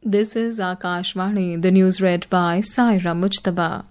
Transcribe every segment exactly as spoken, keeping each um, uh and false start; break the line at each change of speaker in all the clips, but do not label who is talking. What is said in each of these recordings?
This is Akashvani, the news read by Saira Mujtaba.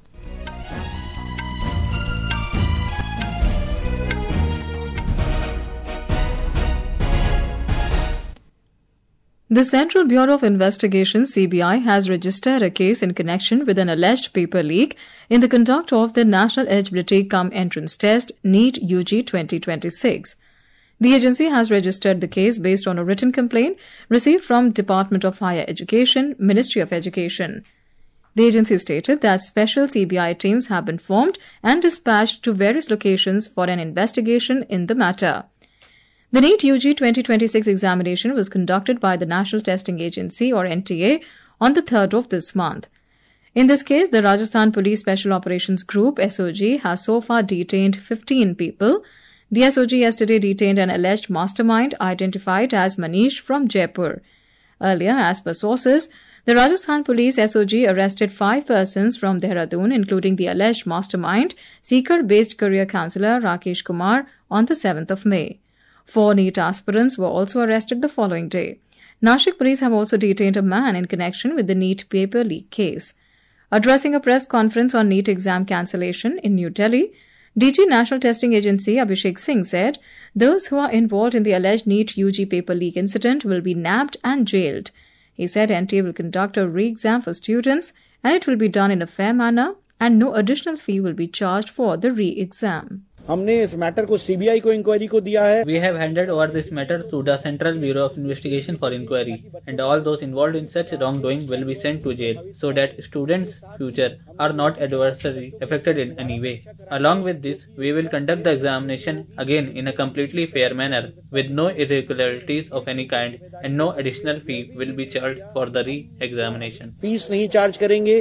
The Central Bureau of Investigation C B I has registered a case in connection with an alleged paper leak in the conduct of the National Eligibility Cum Entrance Test NEET U G twenty twenty-six. The agency has registered the case based on a written complaint received from Department of Higher Education, Ministry of Education. The agency stated that special C B I teams have been formed and dispatched to various locations for an investigation in the matter. The NEET U G twenty twenty-six examination was conducted by the National Testing Agency or N T A on the third of this month. In this case, the Rajasthan Police Special Operations Group S O G has so far detained fifteen people. The S O G yesterday detained an alleged mastermind identified as Manish from Jaipur. Earlier, as per sources, the Rajasthan Police S O G arrested five persons from Dehradun, including the alleged mastermind, Sikar-based career counsellor Rakesh Kumar, on the seventh of May. Four NEET aspirants were also arrested the following day. Nashik police have also detained a man in connection with the NEET paper leak case. Addressing a press conference on NEET exam cancellation in New Delhi, D G National Testing Agency Abhishek Singh said those who are involved in the alleged NEET U G paper leak incident will be nabbed and jailed. He said N T A will conduct a re-exam for students and it will be done in a fair manner and no additional fee will be charged for the re-exam.
हमने इस matter को CBI को inquiry को दिया है.
We have handed over this matter to the Central Bureau of Investigation for inquiry, and all those involved in such wrongdoing will be sent to jail, so that students' future are not adversely affected in any way. Along with this, we will conduct the examination again in a completely fair manner, with no irregularities of any kind, and no additional fee will be charged for the re-examination.
Fees नहीं charge करेंगे.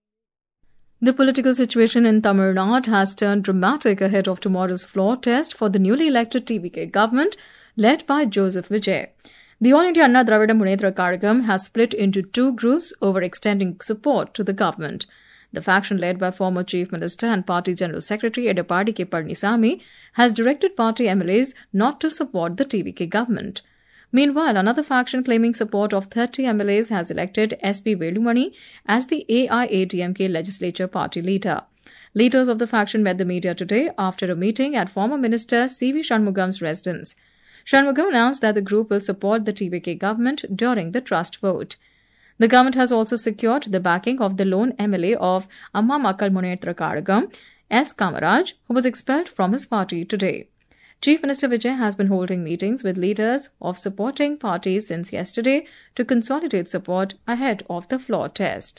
The political situation in Tamil Nadu has turned dramatic ahead of tomorrow's floor test for the newly elected T V K government led by Joseph Vijay. The All India Anna Dravida Munnetra Kazhagam has split into two groups over extending support to the government. The faction led by former Chief Minister and Party General Secretary Edappadi K Palanisamy has directed party M L As not to support the T V K government. Meanwhile, another faction claiming support of thirty M L As has elected S P Velumani as the A I A D M K legislature party leader. Leaders of the faction met the media today after a meeting at former Minister C V Shanmugam's residence. Shanmugam announced that the group will support the T V K government during the trust vote. The government has also secured the backing of the lone M L A of Amma Makkal Munnetra Kazhagam, S. Kamaraj, who was expelled from his party today. Chief Minister Vijay has been holding meetings with leaders of supporting parties since yesterday to consolidate support ahead of the floor test.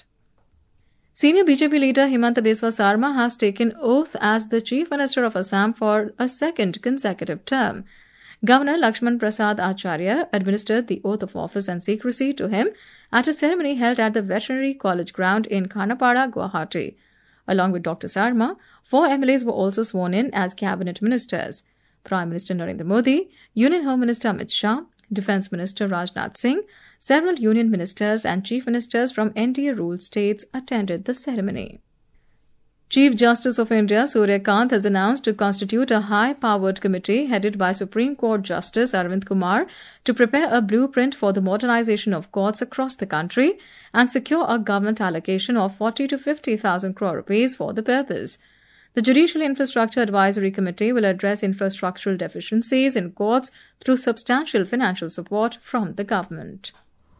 Senior B J P leader Himanta Biswa Sarma has taken oath as the Chief Minister of Assam for a second consecutive term. Governor Lakshman Prasad Acharya administered the oath of office and secrecy to him at a ceremony held at the Veterinary College ground in Kanapada, Guwahati. Along with Doctor Sarma, four M L As were also sworn in as cabinet ministers. Prime Minister Narendra Modi, Union Home Minister Amit Shah, Defence Minister Rajnath Singh, several union ministers and chief ministers from N D A-ruled states attended the ceremony. Chief Justice of India Surya Kant has announced to constitute a high-powered committee headed by Supreme Court Justice Arvind Kumar to prepare a blueprint for the modernization of courts across the country and secure a government allocation of forty to fifty thousand crore rupees for the purpose. The Judicial Infrastructure Advisory Committee will address infrastructural deficiencies in courts through substantial financial support from the government.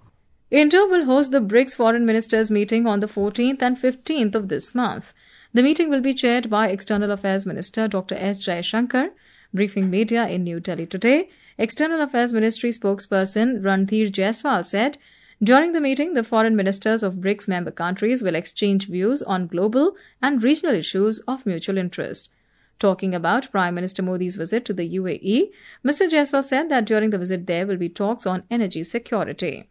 India will host the BRICS Foreign Ministers meeting on the fourteenth and fifteenth of this month. The meeting will be chaired by External Affairs Minister Doctor S. Jaishankar. Briefing media in New Delhi today, External Affairs Ministry spokesperson Randhir Jaiswal said, during the meeting, the foreign ministers of BRICS member countries will exchange views on global and regional issues of mutual interest. Talking about Prime Minister Modi's visit to the U A E, Mister Jaiswal said that during the visit there will be talks on energy security.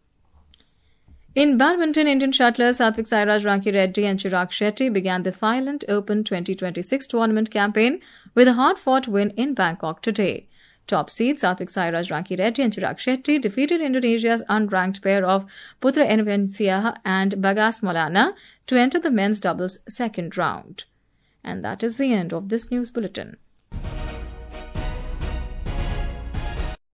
In badminton, Indian shuttlers Satvik Sairaj Ranki Reddy and Chirag Shetty began the Thailand Open twenty twenty-six tournament campaign with a hard-fought win in Bangkok today. Top seeds Satvik Sairaj Ranki Reddy and Chirag Shetty defeated Indonesia's unranked pair of Putra Eneviansyah and Bagas Maulana to enter the men's doubles second round. And that is the end of this news bulletin.